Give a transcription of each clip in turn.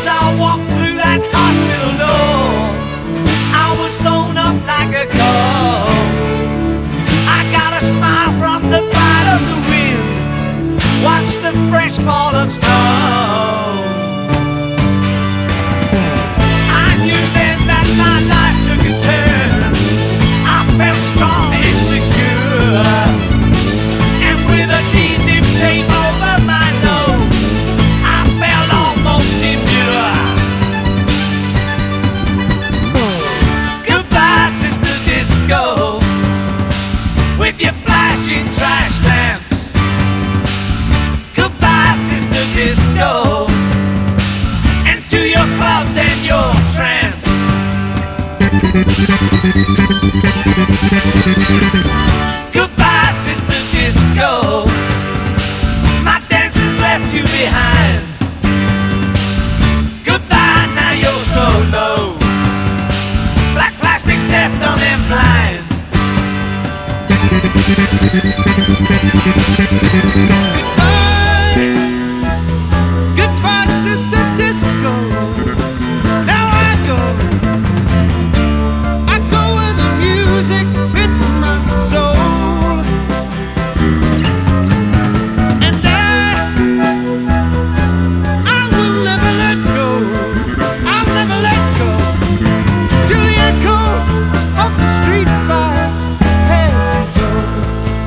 As I walked through that hospital door, I was sewn up like a colt. I got a smile from the bite of the wind, watch the fresh fall of snow. I knew then that my life took a turn. I felt strong and secure, and with an easy tape over my nose, I felt almost immune. Goodbye, Sister Disco, with your flashing trash lamps. Goodbye, Sister Disco, and to your clubs and your tramps. Goodbye, Sister Disco, my dancers left you behind. Goodbye, now you're so low, black plastic, deaf, dumb and blind. Goodbye, Sister Disco. Now I go where the music fits my soul, and I will never let go. I'll never let go till the echo of the street fire has dissolved.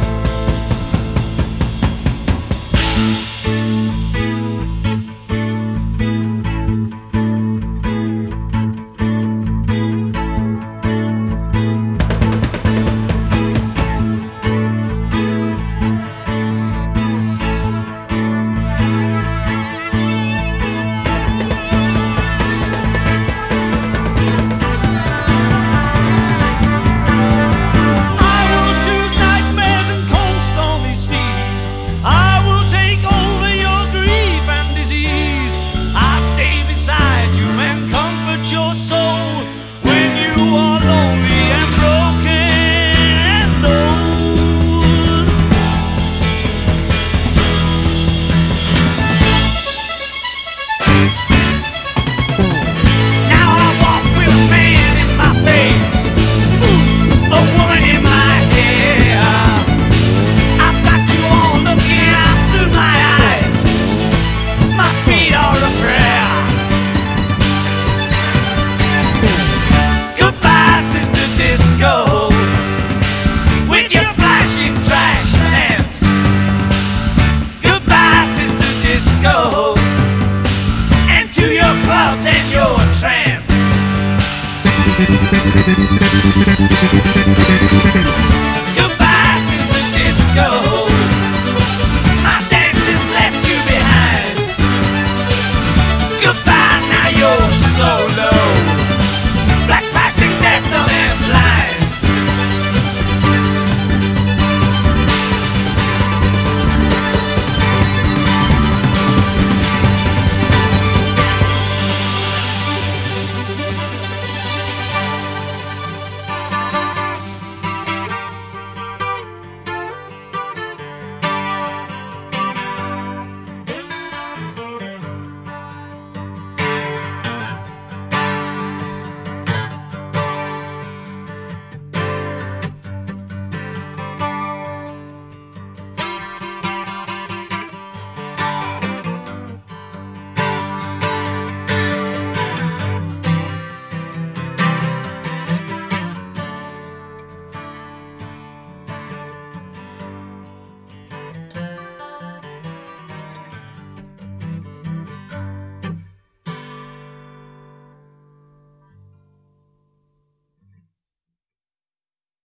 With your flashing trash lamps. Goodbye, Sister Disco, and to your clubs and your tramps.